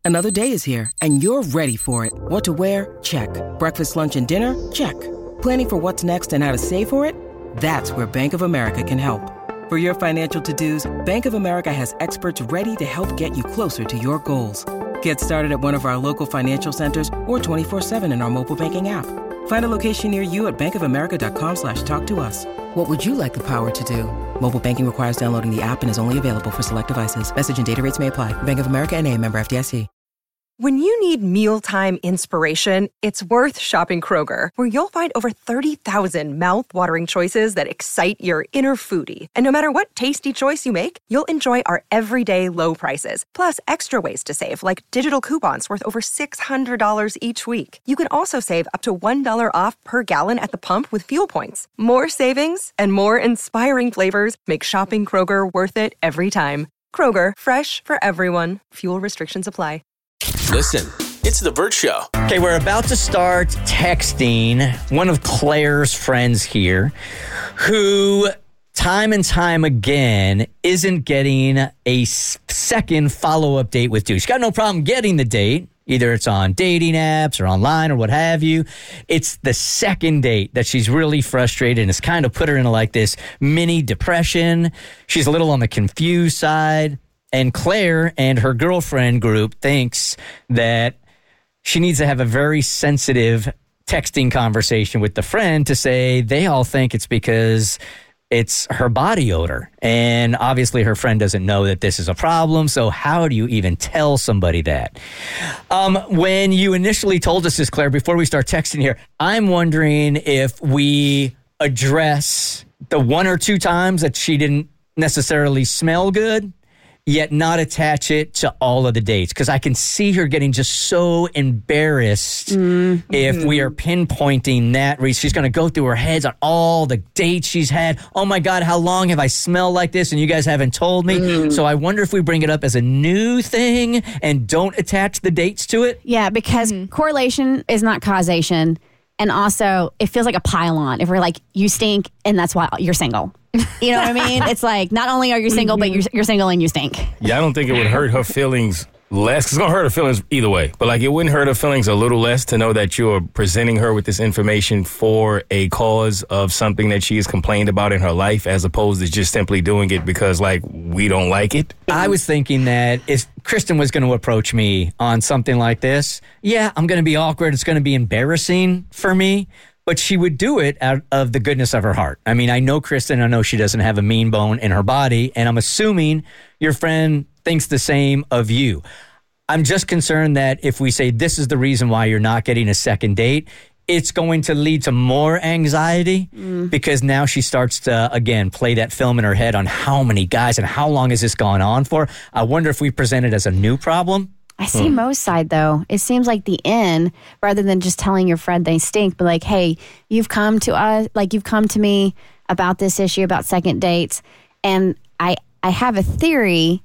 Another day is here, and you're ready for it. What to wear? Check. Breakfast, lunch, and dinner? Check. Planning for what's next and how to save for it? That's where Bank of America can help. For your financial to-dos, Bank of America has experts ready to help get you closer to your goals. Get started at one of our local financial centers or 24/7 in our mobile banking app. Find a location near you at bankofamerica.com/talktous. What would you like the power to do? Mobile banking requires downloading the app and is only available for select devices. Message and data rates may apply. Bank of America N.A., member FDIC. When you need mealtime inspiration, it's worth shopping Kroger, where you'll find over 30,000 mouth-watering choices that excite your inner foodie. And no matter what tasty choice you make, you'll enjoy our everyday low prices, plus extra ways to save, like digital coupons worth over $600 each week. You can also save up to $1 off per gallon at the pump with fuel points. More savings and more inspiring flavors make shopping Kroger worth it every time. Kroger, fresh for everyone. Fuel restrictions apply. Listen, it's The Bert Show. Okay, we're about to start texting one of Claire's friends here who, time and time again, isn't getting a second follow-up date with you. She's got no problem getting the date. Either it's on dating apps or online or what have you. It's the second date that she's really frustrated and it's kind of put her into like this mini depression. She's a little on the confused side. And Claire and her girlfriend group thinks that she needs to have a very sensitive texting conversation with the friend to say they all think it's because it's her body odor. And obviously her friend doesn't know that this is a problem. So how do you even tell somebody that? When you initially told us this, Claire, before we start texting here, I'm wondering if we address the one or two times that she didn't necessarily smell good, yet not attach it to all of the dates. Because I can see her getting just so embarrassed if we are pinpointing that. She's going to go through her heads on all the dates she's had. Oh my God, how long have I smelled like this and you guys haven't told me? So I wonder if we bring it up as a new thing and don't attach the dates to it. Yeah, because correlation is not causation. And also, it feels like a pile-on. If we're like, you stink, and that's why you're single. You know what I mean? It's like, not only are you single, but you're single and you stink. Yeah, I don't think it would hurt her feelings less. 'Cause it's going to hurt her feelings either way. But, like, it wouldn't hurt her feelings a little less to know that you're presenting her with this information for a cause of something that she has complained about in her life, as opposed to just simply doing it because, like, we don't like it. I was thinking that if Kristen was going to approach me on something like this, yeah, I'm going to be awkward. It's going to be embarrassing for me. But she would do it out of the goodness of her heart. I mean, I know Kristen. I know she doesn't have a mean bone in her body. And I'm assuming your friend thinks the same of you. I'm just concerned that if we say this is the reason why you're not getting a second date, it's going to lead to more anxiety because now she starts to, again, play that film in her head on how many guys and how long has this gone on for. I wonder if we present it as a new problem. I see Mo's side, though. It seems like the in, rather than just telling your friend they stink, but like, hey, you've come to us, like you've come to me about this issue, about second dates, and I have a theory.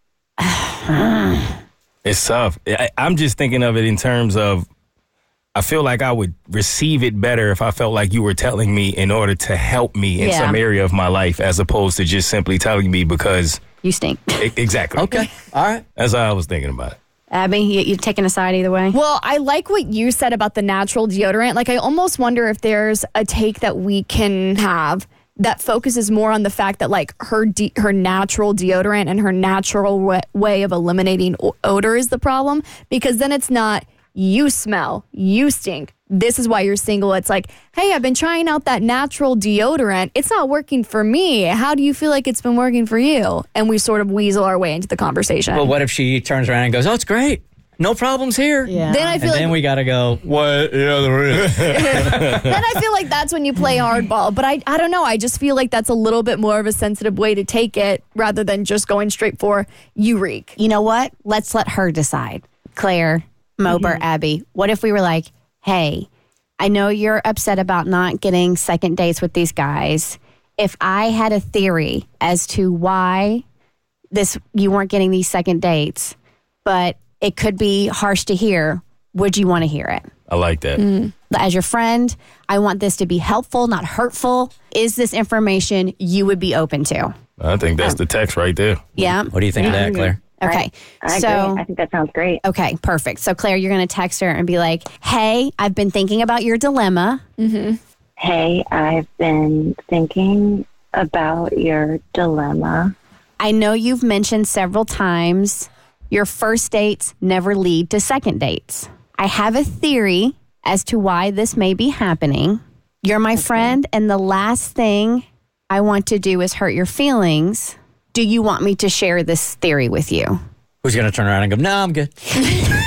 It's tough. I'm just thinking of it in terms of, I feel like I would receive it better if I felt like you were telling me in order to help me in some area of my life, as opposed to just simply telling me because you stink. Exactly. Okay. All right. That's how I was thinking about it. Abby, you're taking a side either way? Well, I like what you said about the natural deodorant. Like, I almost wonder if there's a take that we can have that focuses more on the fact that, like, her natural deodorant and her natural way of eliminating odor is the problem. Because then it's not, you smell, you stink, this is why you're single. It's like, hey, I've been trying out that natural deodorant. It's not working for me. How do you feel like it's been working for you? And we sort of weasel our way into the conversation. Well, what if she turns around and goes, oh, it's great. No problems here. Yeah. Then I feel then we got to go, what? Yeah, there is. Then I feel like that's when you play hardball. But I don't know. I just feel like that's a little bit more of a sensitive way to take it rather than just going straight for you reek. You know what? Let's let her decide. Claire, Mober, Abby, what if we were like, hey, I know you're upset about not getting second dates with these guys. If I had a theory as to why you weren't getting these second dates, but it could be harsh to hear, would you want to hear it? I like that. As your friend, I want this to be helpful, not hurtful. Is this information you would be open to? I think that's the text right there. Yeah. What do you think of that, Claire? Okay. I so agree. I think that sounds great. okay, perfect. So Claire, you're going to text her and be like, "Hey, I've been thinking about your dilemma. Hey, I've been thinking about your dilemma. I know you've mentioned several times your first dates never lead to second dates. I have a theory as to why this may be happening. You're my friend, and the last thing I want to do is hurt your feelings. Do you want me to share this theory with you?" Who's going to turn around and go, no, I'm good. Bye,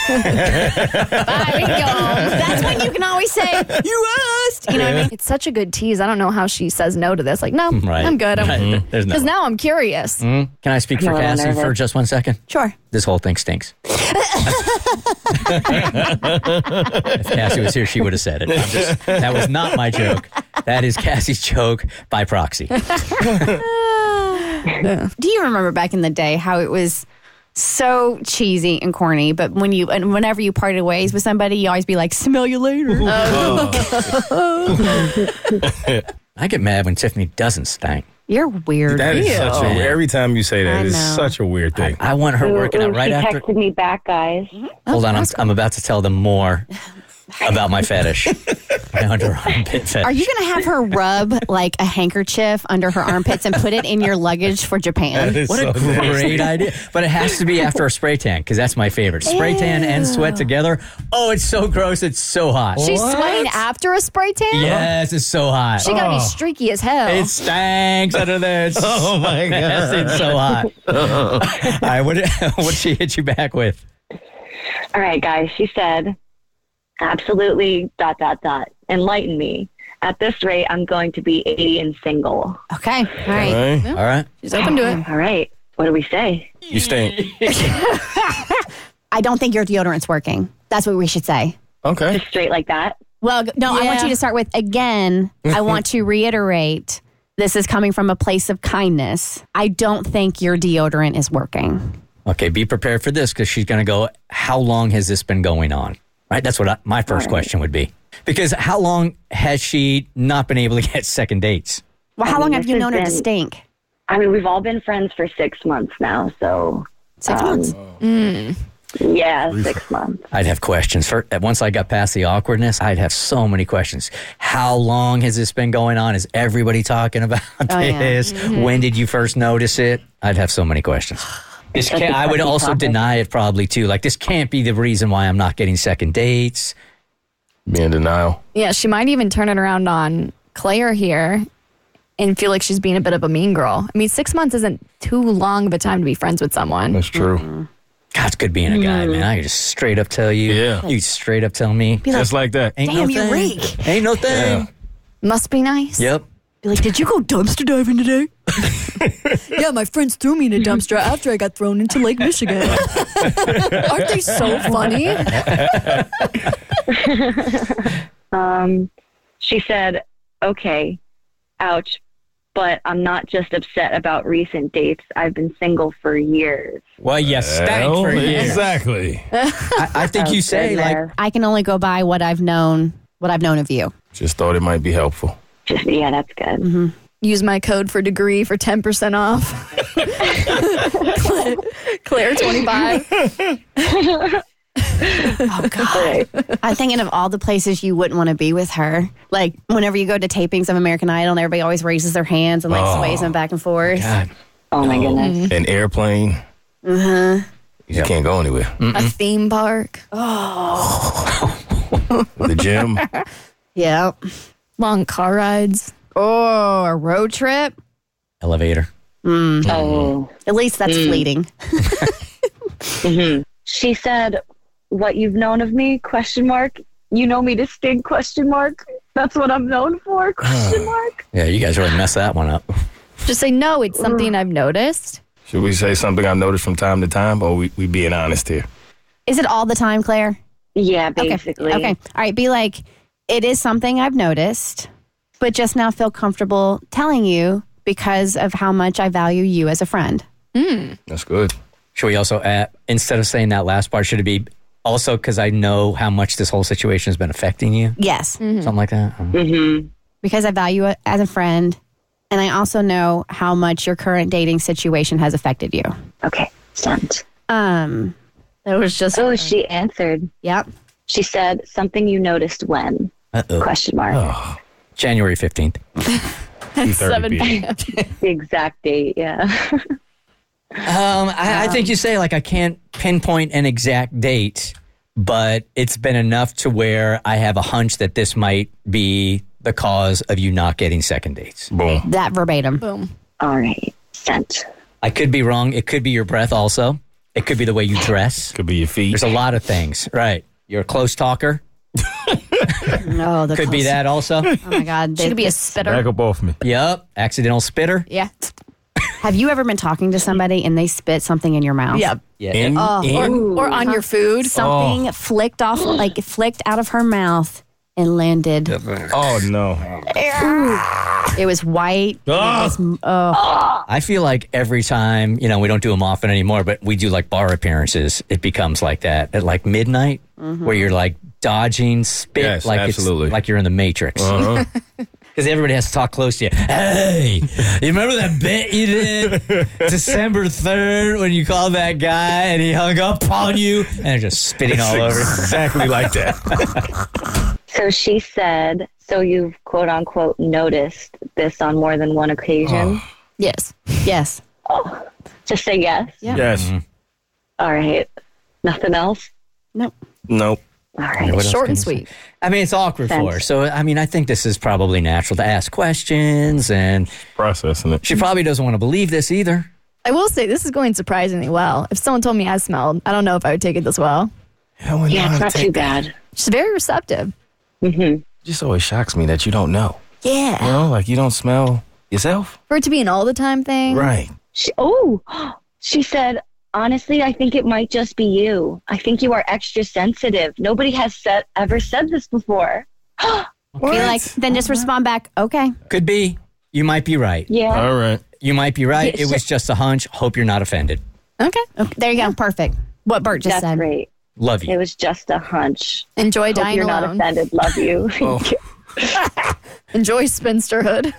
we can go home. That's when you can always say, "You asked." You know what I mean? It's such a good tease. I don't know how she says no to this. Like, no, Right. I'm good. Right. There's no. Because now I'm curious. Can I speak for I'm a little Cassie for nervous. just 1 second? Sure. This whole thing stinks. If Cassie was here, she would have said it. That was not my joke. That is Cassie's joke by proxy. Do you remember back in the day how it was so cheesy and corny, but whenever you parted ways with somebody, you always be like, "Smell you later." I get mad when Tiffany doesn't stink. You're weird. That is such a, every time you say I that, it's know. such a weird thing. I want her working out right she after. texted me back, guys. Hold on, I'm about to tell them more about my fetish. My under armpit fetish. Are you going to have her rub like a handkerchief under her armpits and put it in your luggage for Japan? What a great idea. But it has to be after a spray tan, because that's my favorite. Spray tan and sweat together. Oh, it's so gross. It's so hot. She's sweating after a spray tan? Yes, it's so hot. She gotta be streaky as hell. It stinks under there. It's Oh, my God. It's so hot. All right, what'd she hit you back with? All right, guys. She said, absolutely, ... Enlighten me. At this rate, I'm going to be 80 and single. Okay. All right. Right? All right. She's open to it. All right. What do we say? You stink. I don't think your deodorant's working. That's what we should say. Okay. Just straight like that? Well, no, I want Yeah. you to start with, again, I want to reiterate, this is coming from a place of kindness. I don't think your deodorant is working. Okay, be prepared for this, because she's going to go, how long has this been going on? Right? That's what my first question would be. Because how long has she not been able to get second dates? Well, how long have this you has known her to been- stink? I mean, we've all been friends for 6 months now, so 6 months. yeah, 6 months. I'd have questions. Once I got past the awkwardness, I'd have so many questions. How long has this been going on? Is everybody talking about yeah. this? When did you first notice it? I'd have so many questions. I would also deny it probably too. Like, this can't be the reason why I'm not getting second dates. Be in denial. Yeah, she might even turn it around on Claire here and feel like she's being a bit of a mean girl. I mean, 6 months isn't too long of a time to be friends with someone. That's true. God, it's good being a guy, man. I can just straight up tell you. Yeah. You straight up tell me. Just like that. Ain't Damn, no you thing. reek. Ain't no thing. Yeah. Must be nice. Yep. Be like, did you go dumpster diving today? Yeah, my friends threw me in a dumpster after I got thrown into Lake Michigan. Aren't they so funny? She said, okay, ouch, but I'm not just upset about recent dates. I've been single for years. Well, you stank for years. Exactly. I think you say, Been like, there. I can only go by what I've known of you. Just thought it might be helpful. Just, yeah, that's good. Use my code for degree for 10% off. Claire 25. Oh, God. I'm thinking of all the places you wouldn't want to be with her. Like, whenever you go to tapings of American Idol, and everybody always raises their hands and, like, sways them back and forth. God. Oh, my goodness. An airplane. You just can't go anywhere. A theme park. The gym. Yeah. Long car rides. Oh, a road trip? Elevator. Oh. At least that's fleeting. She said, what you've known of me, ? You know me to stink, ? That's what I'm known for, ? Yeah, you guys really messed that one up. Just say, no, it's something I've noticed. Should we say something I've noticed from time to time, or we being honest here? Is it all the time, Claire? Yeah, basically. Okay. All right. Be like, it is something I've noticed, but just now feel comfortable telling you because of how much I value you as a friend. That's good. Should we also add, instead of saying that last part, should it be also because I know how much this whole situation has been affecting you? Yes. Something like that? Because I value it as a friend. And I also know how much your current dating situation has affected you. Okay, sent. That was just. Oh, she answered. Yep. She said something you noticed when? Question mark. Oh. January 15th. 7 p.m. The exact date, yeah. I think you say, like, I can't pinpoint an exact date, but it's been enough to where I have a hunch that this might be the cause of you not getting second dates. Boom. That verbatim. Boom. All right. Sent. I could be wrong. It could be your breath also. It could be the way you dress. Could be your feet. There's a lot of things. Right. You're a close talker. No, the Could be that also. Oh my God. She could be a spitter. Back up off me. Yep. Accidental spitter. Yeah. Have you ever been talking to somebody and they spit something in your mouth? Yeah. In, Or on your food. Something flicked off, like flicked out of her mouth and landed. Oh, no. It was white. I feel like every time, we don't do them often anymore, but we do like bar appearances, it becomes like that at like midnight where you're like dodging spit Yes, like absolutely. it's like you're in the Matrix. Uh-huh. Because everybody has to talk close to you. Hey, you remember that bit you did December 3rd when you called that guy and he hung up on you? And they're just spitting all over. Exactly like that. So she said, so you've quote unquote noticed this on more than one occasion? Yes. Yes. Just say yes. Yeah. Yes. All right. Nothing else? Nope. Nope. All right. What else Short can and you say? sweet. I mean, it's awkward for her. So, I think this is probably natural to ask questions, and Processing it. she probably doesn't want to believe this either. I will say this is going surprisingly well. If someone told me I smelled, I don't know if I would take it this well. Yeah, it's not too bad. She's very receptive. Mm-hmm. Just always shocks me that you don't know. Yeah. You know, like you don't smell yourself. For it to be an all the time thing. Right. She said, honestly, I think it might just be you. I think you are extra sensitive. Nobody has ever said this before. Be like, then just respond back, okay. Could be. You might be right. Yeah. All right. You might be right. Yeah, It was just a hunch. Hope you're not offended. Okay. There you go. Perfect. What Bert just That's said. great. Love you. It was just a hunch. Enjoy Hope dying you're not alone. offended. Love you. Enjoy spinsterhood.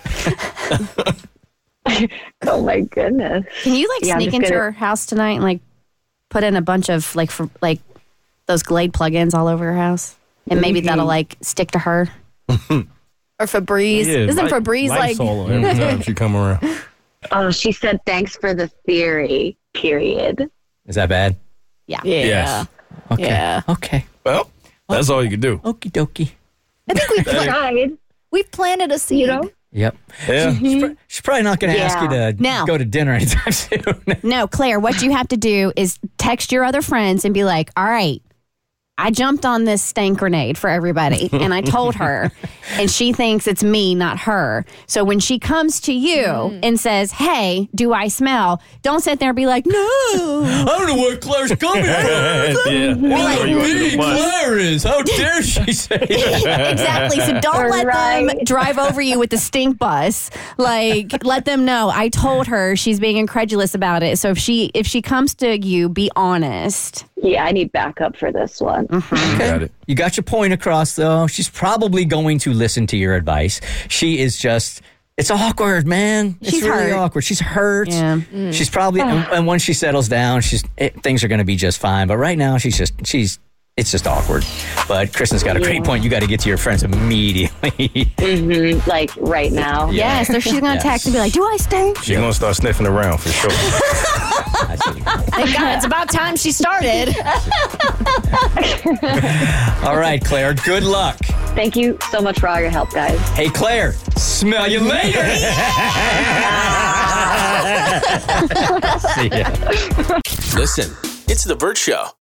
Oh my goodness. Can you like Yeah, I'm sneak just into gonna- her house tonight and like put in a bunch of like those Glade plugins all over her house? And maybe that'll like stick to her. Or Febreze. Isn't Febreze like... Lysol every time she come around? Oh, she said, thanks for the theory, period. Is that bad? Yeah. Yeah. Yes. Okay. Yeah. Okay. Well, that's all you can do. Okie dokie. I think we've, Tried. we've planted a seed. You know? Yep. Yeah. She's probably not going to ask you to No. go to dinner anytime soon. No, Claire, what you have to do is text your other friends and be like, all right, I jumped on this stank grenade for everybody and I told her and she thinks it's me, not her. So when she comes to you and says, hey, do I smell? Don't sit there and be like, no. I don't know where Claire's coming from. Yeah. What Or you under the bus. Claire is. How dare she say that? Exactly. So don't let them Right. drive over you with the stink bus. Like, let them know. I told her she's being incredulous about it. So if she comes to you, be honest. Yeah, I need backup for this one. Got it. You got your point across, though. She's probably going to listen to your advice. She is just, it's awkward, man. It's She's really hurt. awkward. She's hurt. Yeah. She's probably, and once she settles down, things are going to be just fine. But right now, it's just awkward. But Kristen's got a great point. You got to get to your friends immediately. Like right now. Yes. So she's going to text and be like, do I stink? She's gonna start sniffing around for sure. I see. Thank God, it's about time she started. All right, Claire, good luck. Thank you so much for all your help, guys. Hey, Claire, smell you later. See ya. Listen, it's The Burt Show.